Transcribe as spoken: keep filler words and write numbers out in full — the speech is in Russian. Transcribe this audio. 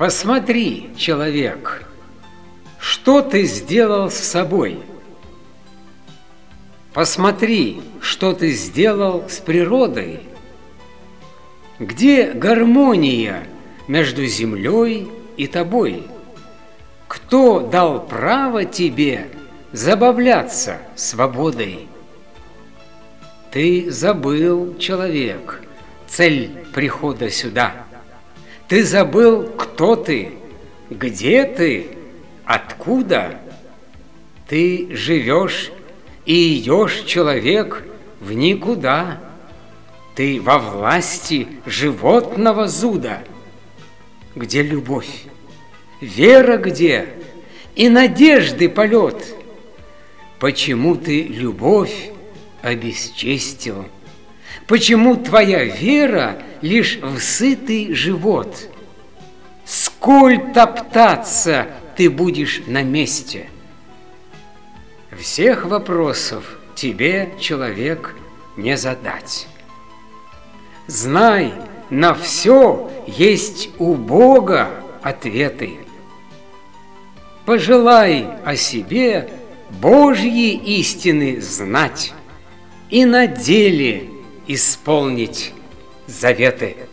Посмотри, человек, что ты сделал с собой. Посмотри, что ты сделал с природой. Где гармония между землей и тобой? Кто дал право тебе забавляться свободой? Ты забыл, человек, цель прихода сюда. Ты забыл, кто ты, где ты, откуда. Ты живешь и идешь, человек, в никуда. Ты во власти животного зуда. Где любовь? Вера где? И надежды полет? Почему ты любовь обесчестил? Почему твоя вера лишь в сытый живот? Сколь топтаться ты будешь на месте? Всех вопросов тебе, человек, не задать. Знай, на все есть у Бога ответы. Пожелай о себе Божьи истины знать и на деле исполнить заветы.